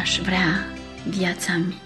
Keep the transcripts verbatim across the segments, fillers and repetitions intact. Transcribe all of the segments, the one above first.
aș vrea viața-mi.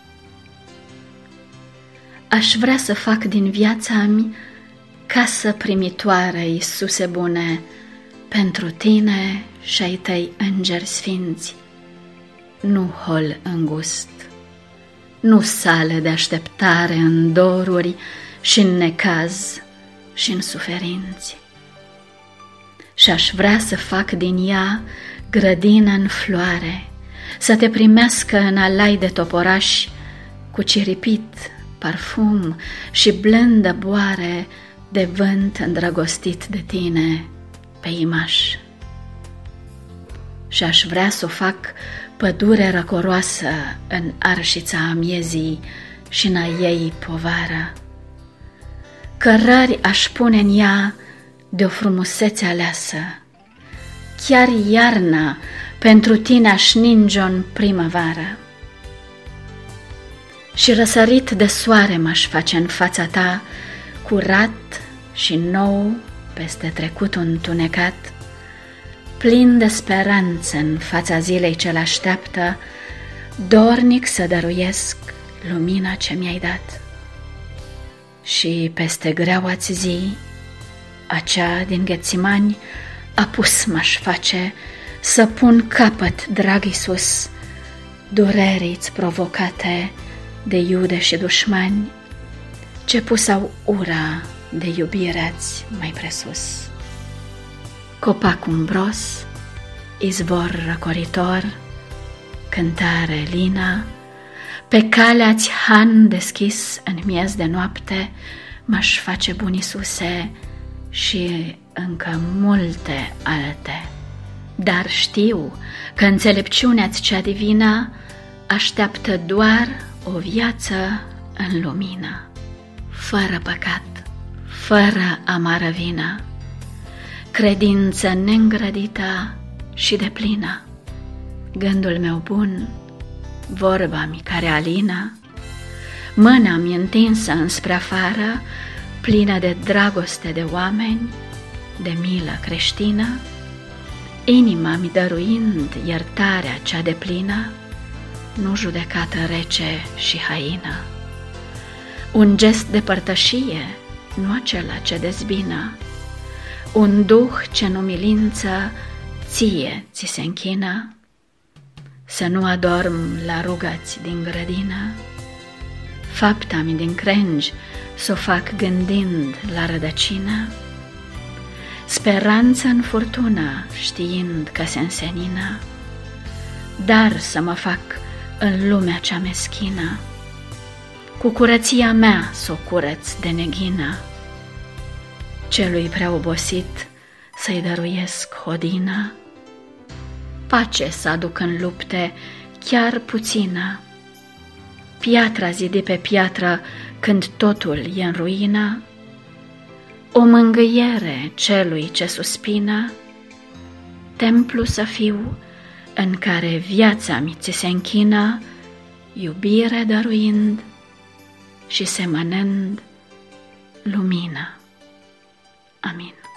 Aș vrea să fac din viața-mi casă primitoare, Iisuse bune, pentru tine și ai tăi îngeri sfinți, nu hol îngust, nu sală de așteptare în doruri și în necaz și în suferinți. Și aș vrea să fac din ea grădină în floare, să te primească în alai de toporași, cu ciripit, parfum și blândă boare de vânt îndrăgostit de tine pe imaș. Și aș vrea să o fac pădure răcoroasă în arșița amiezii și în a ei povară. Cărări aș pune în ea de o frumusețe aleasă, chiar iarna pentru tine aș ninge-o în primăvară. Și răsărit de soare m-aș face în fața ta, curat și nou peste trecutul întunecat, plin de speranță în fața zilei ce l-așteaptă, dornic să dăruiesc lumina ce mi-ai dat. Și peste greaua-ți zi, acea din Ghețimani, apus m-aș face să pun capăt, drag Iisus, durerii-ți provocate de iude și dușmani, ce pusau ura de iubirea-ți mai presus. Copac umbros, izvor răcoritor, cântare lină, pe calea-ți han deschis în miez de noapte, m-aș face bun Iisuse și încă multe alte. Dar știu că înțelepciunea-ți cea divină așteaptă doar o viață în lumină, fără păcat, fără amară vină, credință neîngrădită și deplină, gândul meu bun, vorba-mi care alină, mâna-mi întinsă înspre afară, plină de dragoste de oameni, de milă creștină, inima-mi dăruind iertarea cea deplină, nu judecată rece și haină. Un gest de părtășie, nu acela ce dezbină, un duh ce în umilință ție ți se închină, să nu adorm la ruga-ți din grădină, fapta-mi din crengi s-o fac gândind la rădăcină, speranță în furtună știind că se însenină, dar să mă fac în lumea cea meschină, cu curăția mea s-o curăț de neghină, celui prea obosit să-i dăruiesc hodină, pace să aduc în lupte chiar puțină, piatra zidi pe piatră când totul e în ruină, o mângâiere celui ce suspină, templu să fiu în care viața-mi ți se închină, iubire dăruind și semănând lumină. Amin.